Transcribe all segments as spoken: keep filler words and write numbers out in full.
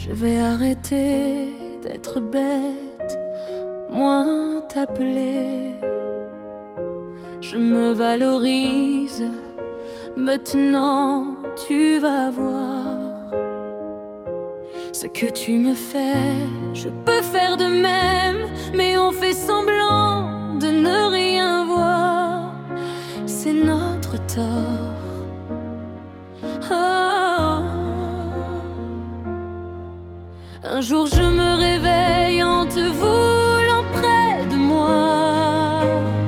Je vais arrêter d'être bête, moins t'appeler. Je me valorise, maintenant tu vas voir. Ce que tu me fais, je peux faire de même, mais on fait semblant de ne rien voir. C'est notre tort. Oh. Un jour je me réveille en te voulant près de moi.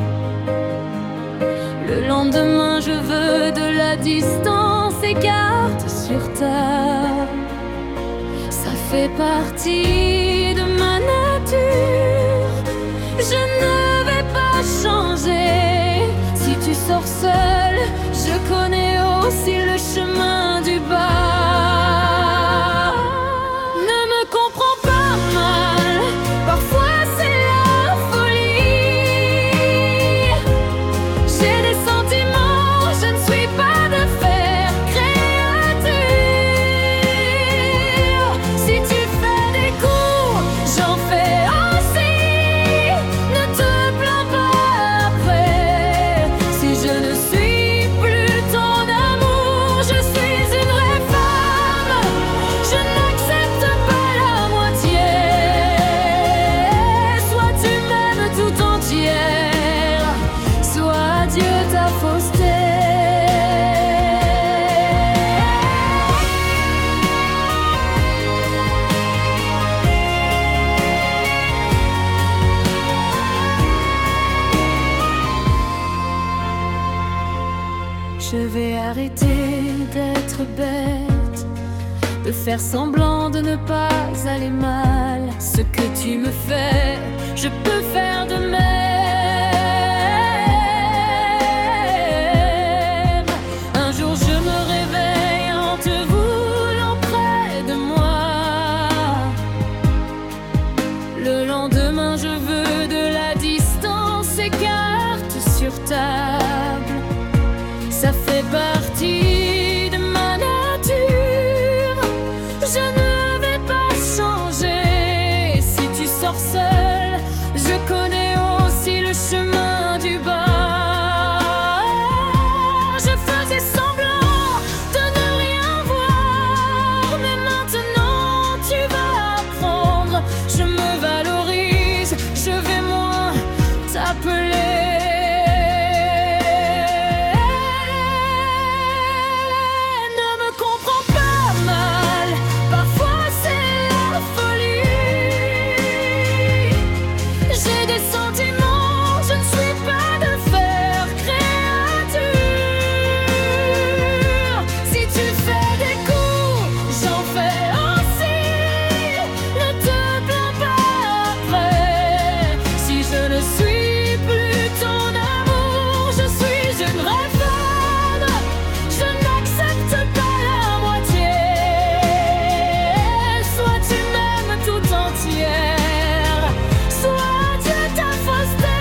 Le lendemain je veux de la distance, écarte sur table. Ça fait partie de ma nature. Je ne vais pas changer. Si tu sors seul, je connais aussi le chemin du bas. Ne me comprends pas mal, parfois c'est la folie. J'ai des sentiments, je ne suis pas de fer créature. Si tu fais des coups, j'en fais aussi. Ne te plains pas après. Si je ne suis plus ton amour, je suis une vraie femme. Je n'accepte pas la moitié. Soit tu m'aimes tout entière, soit Dieu ta fausseté. Je vais arrêter d'être bête, de faire semblant de ne pas aller mal. Ce que tu me fais, je peux faire de même. Un jour je me réveille en te voulant près de moi. Le lendemain je veux de la distance, écarte sur table. Ça fait partie de ma nature. Je ne vais pas changer. Si tu sors seul, je connais aussi le chemin du bas. Je faisais semblant de ne rien voir, mais maintenant tu vas apprendre. Je me valorise, je vais moins t'appeler. Ne me comprends pas mal, parfois c'est la folie. J'ai des sentiments, je ne suis pas de fer créature. Si tu fais des coups, j'en fais aussi. Ne te plains pas après. Si je ne suis plus ton amour, je suis une vraie femme. Je n'accepte pas la moitié. Soit tu m'aimes tout entière, soit Dieu ta fausseté.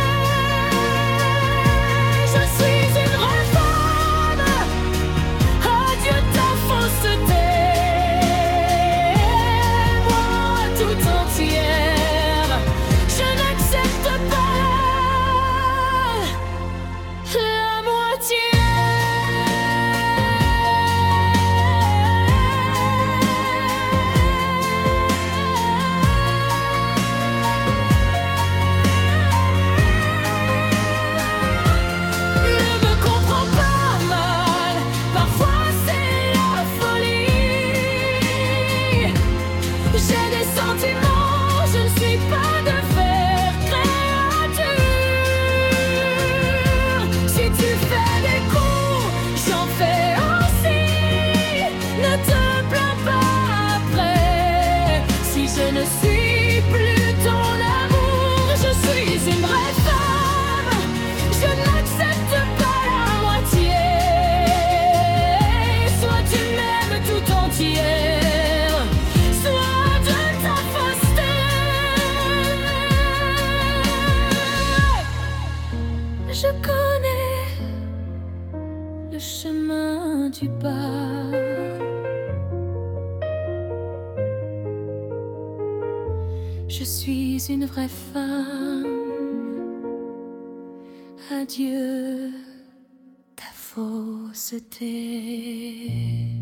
Je suis une vraie femme. Adieu ta fausseté. Moi tout entière, je n'accepte pas la moitié. Ne me comprends pas mal, parfois c'est la folie. J'ai des sentiments, je ne suis pas de fer créature. Si tu fais des coups, j'en fais aussi. Ne te plains pas après. Si je ne suis plus ton amour, je suis une vraie femme. Je n'accepte pas la moitié. Soit tu m'aimes tout entière, soit de ta fausseté. Je connais le chemin du bas. Je suis une vraie femme. Adieu ta fausseté.